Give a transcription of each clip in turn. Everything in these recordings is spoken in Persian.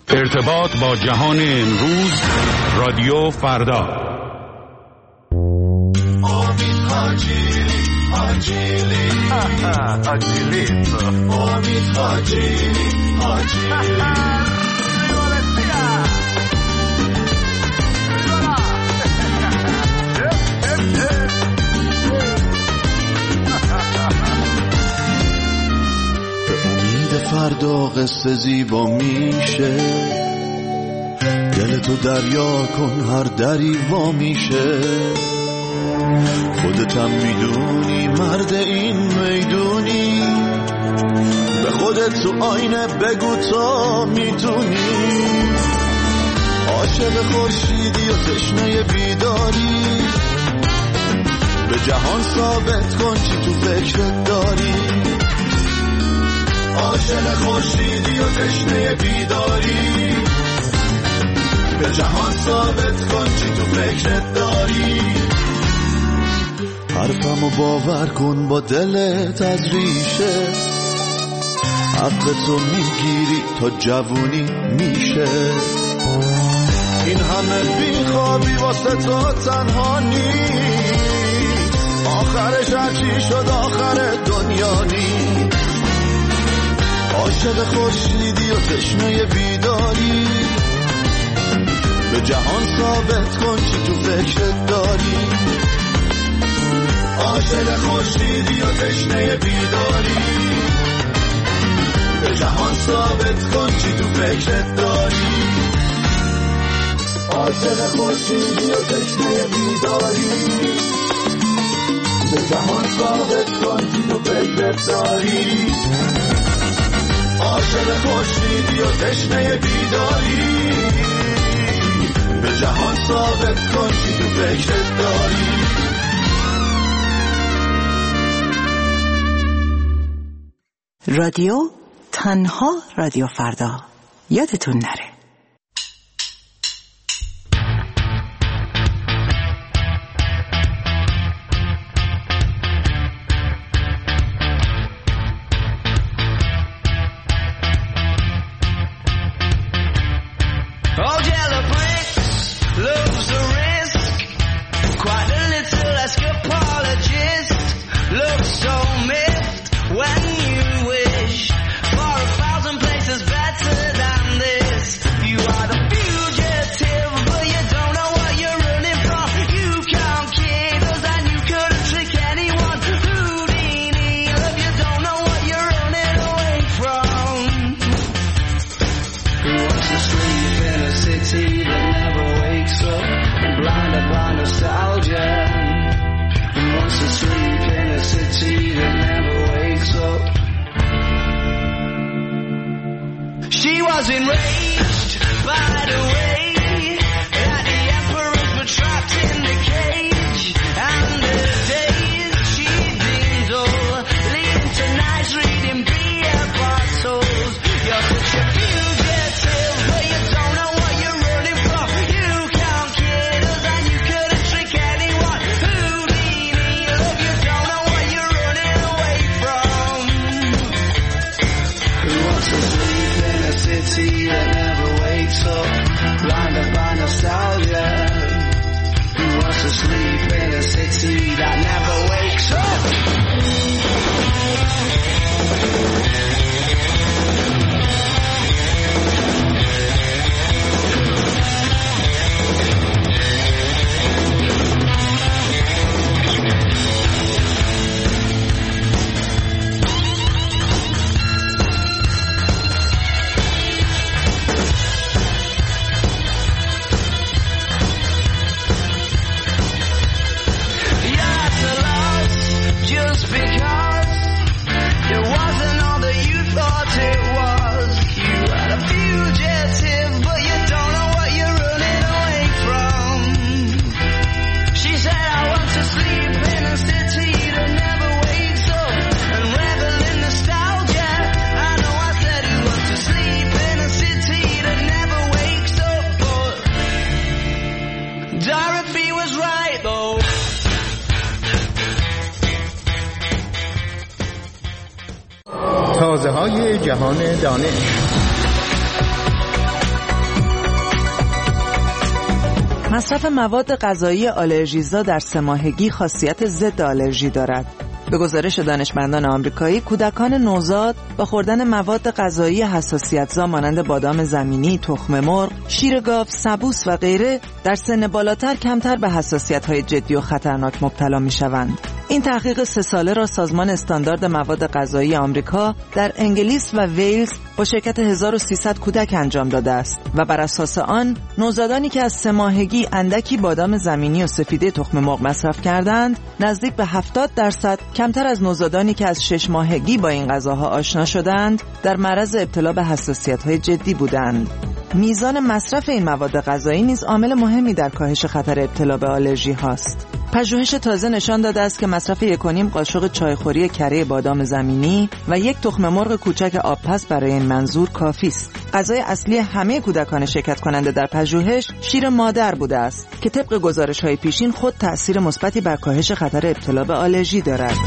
ارتباط با جهان امروز، رادیو فردا. امید حاجی امید حاجی فردا قصه زیبا میشه، دلتو دریا کن هر دری وا میشه. خودتم میدونی مرد این میدونی، به خودت تو آینه بگو تا میتونی. عاشق خورشیدی و تشنه بیداری، به جهان ثابت کن چی تو فکرت داری. عاشق خورشیدی و تشنه بیداری، به جهان ثابت کن چی تو فکرت داری. حرفمو باور کن با دلت از ریشه، حقتو میگیری تا جوونی میشه. این همه بیخوابی واسه تو تنها نیست، آخرش هرچی شد آخر دنیا نیست. عاشق خورشیدی و تشنه بیداری، به جهان ثابت کن چی تو فکرت داری. عاشق خورشیدی و تشنه بیداری، به جهان ثابت کن چی تو فکرت داری. عاشق خورشیدی و تشنه بیداری، به جهان ثابت کن چی تو فکرت داری. عاشق خورشیدی و تشنه بیداری، به جهان ثابت کن چی تو فکرت داری. رادیو تنها رادیو فردا، یادتون نره. تازه‌های جهان دانش. مصرف مواد غذایی آلرژیزا در 3 ماهگی خاصیت ضد آلرژی دارد. به گزارش دانشمندان آمریکایی، کودکان نوزاد با خوردن مواد غذایی حساسیت‌زا مانند بادام زمینی، تخم مرغ، شیر گاو، سبوس و غیره در سن بالاتر کمتر به حساسیت‌های جدی و خطرناک مبتلا می‌شوند. این تحقیق 3 ساله را سازمان استاندارد مواد غذایی آمریکا در انگلیس و ویلز با شرکت 1300 کودک انجام داده است و بر اساس آن نوزادانی که از 3 ماهگی اندکی بادام زمینی و سفیده تخم مرغ مصرف کردند نزدیک به 70% کمتر از نوزادانی که از 6 ماهگی با این غذاها آشنا شدند در معرض ابتلا به حساسیت‌های جدی بودند. میزان مصرف این مواد غذایی نیز عامل مهمی در کاهش خطر ابتلا به آلرژی هاست. پژوهش تازه نشان داده است که مصرف 1.5 قاشق چایخوری کره بادام زمینی و 1 تخم مرغ کوچک آبپز برای این منظور کافی است. غذای اصلی همه کودکان شرکت کننده در پژوهش شیر مادر بوده است که طبق گزارش‌های پیشین خود تأثیر مثبتی بر کاهش خطر ابتلا به آلرژی دارد.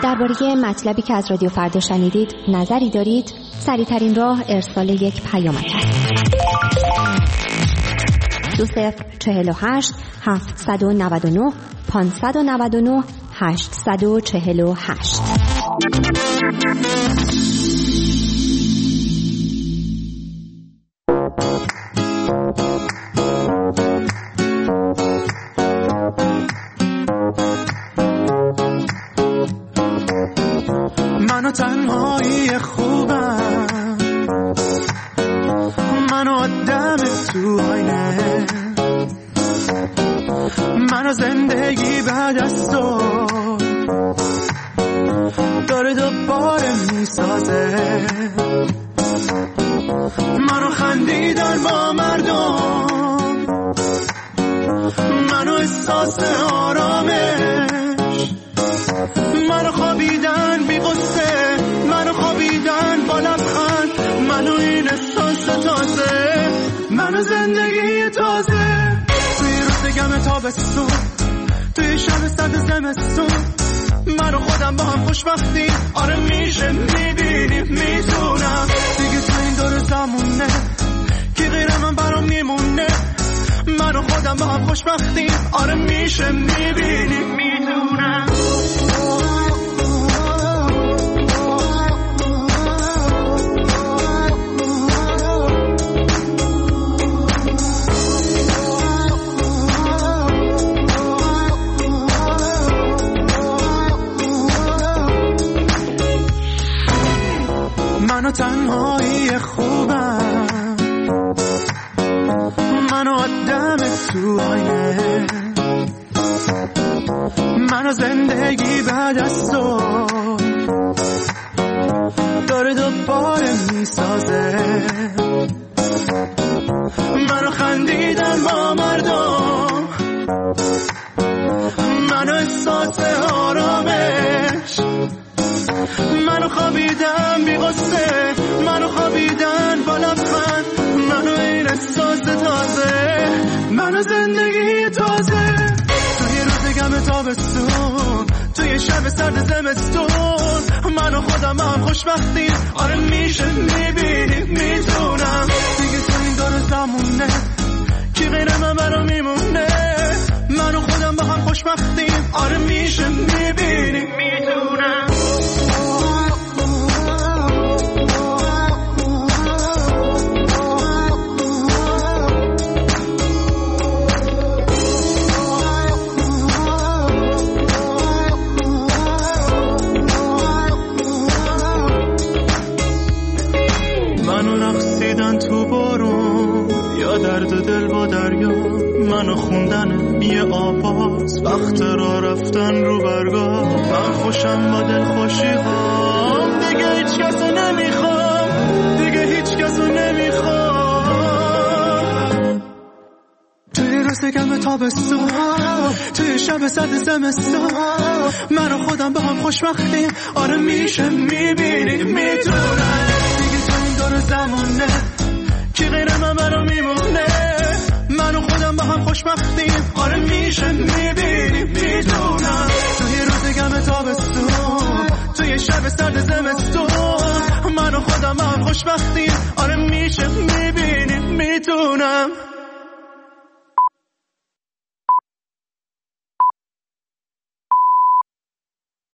درباره مطلبی که از رادیو فردا شنیدید نظری دارید؟ سریع‌ترین راه ارسال یک پیامک است. 2048 799 599 848. منو تنهایی خوبم، منو آدم تو آینه، منو زندگی بعد از تو داره دوباره میسازه، منو خندیدن با مردم، منو احساس آرامش، منو خوابیدن بی غصه، منو خوابیدن با لبخند، منو این احساس تازه، منو زندگی تازه. توی روز گم تابستون، توی شب سرد زمستون، منو خودم با هم خوشبختی، آره میشه میبینیم میدونم دیگه تو این دور زمونه کی غیر من برام میمونه، منو خودم با هم خوشبختی، آره میشه میبینیم میدونم. منو تنهایی خوبم، منو آدم تو آینه، منو زندگی بعد از تو داره دوباره میسازه، منو خندیدن با مردم، منو احساس آرامش، منو خوابیدن بی غصه، منو خوابیدن با لبخند، منو این احساس تازه، منو زندگی تازه. توی روز گم تابستون، توی شب سرد زمستون، منو خودم هم خوشبختیم، آره میشه میبینیم میدونم دیگه تو این دور زمونه کی غیر من برام میمونه، منو خودم با هم خوشبختیم، آره میشه میبینیم میدونم. تو بارون یا درد دل با دریا، منو خوندن یه آواز، وقت را رفتن رو برگاه، من خوشم با دل خوشی هام، دیگه هیچ کسو نمیخوام، دیگه هیچ کسو نمیخوام. توی روز گم تابستون، توی شب سرد زمستون، منو خودم با هم خوشبختیم، آره میشه میبینیم میدونم دیگه تو این دور زمونه کی غیر من برام میمونه، منو خودم با هم خوشبختیم، آره میشه میبینیم میدونم توی روز گم تابستون، توی شب سرد زمستون، منو خودم با هم خوشبختیم، آره میشه میبینیم میدونم.